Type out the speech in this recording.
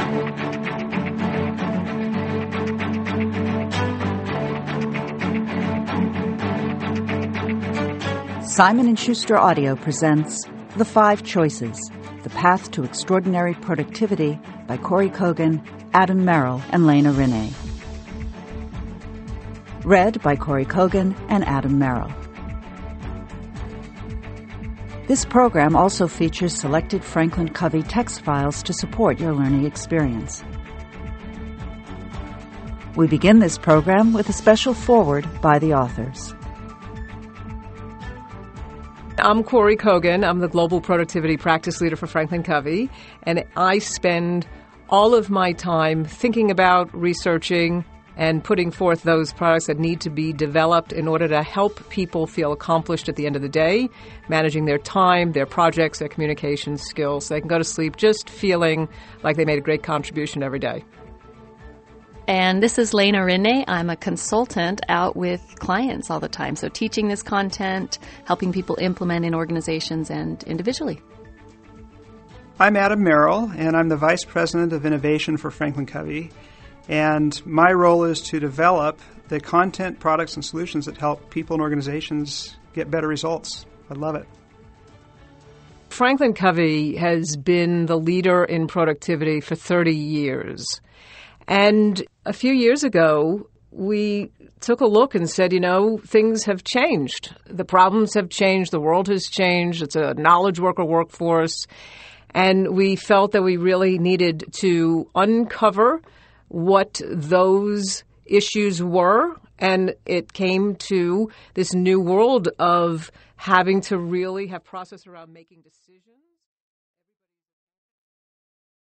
Simon & Schuster Audio presents The Five Choices, The Path to Extraordinary Productivity by Corey Kogan, Adam Merrill, and Lena Rinne. Read by Corey Kogan and Adam Merrill. This program also features selected Franklin Covey text files to support your learning experience. We begin this program with a special foreword by the authors. I'm Corey Kogan. I'm the Global Productivity Practice Leader for Franklin Covey, and I spend all of my time thinking about, researching, and putting forth those products that need to be developed in order to help people feel accomplished at the end of the day, managing their time, their projects, their communication skills, so they can go to sleep just feeling like they made a great contribution every day. And this is Lena Rinne. I'm a consultant out with clients all the time, so teaching this content, helping people implement in organizations and individually. I'm Adam Merrill, and I'm the Vice President of Innovation for Franklin Covey. And my role is to develop the content, products, and solutions that help people and organizations get better results. I love it. Franklin Covey has been the leader in productivity for 30 years. And a few years ago, we took a look and said, things have changed. The problems have changed. The world has changed. It's a knowledge worker workforce. And we felt that we really needed to uncover what those issues were. And it came to this new world of having to really have process around making decisions.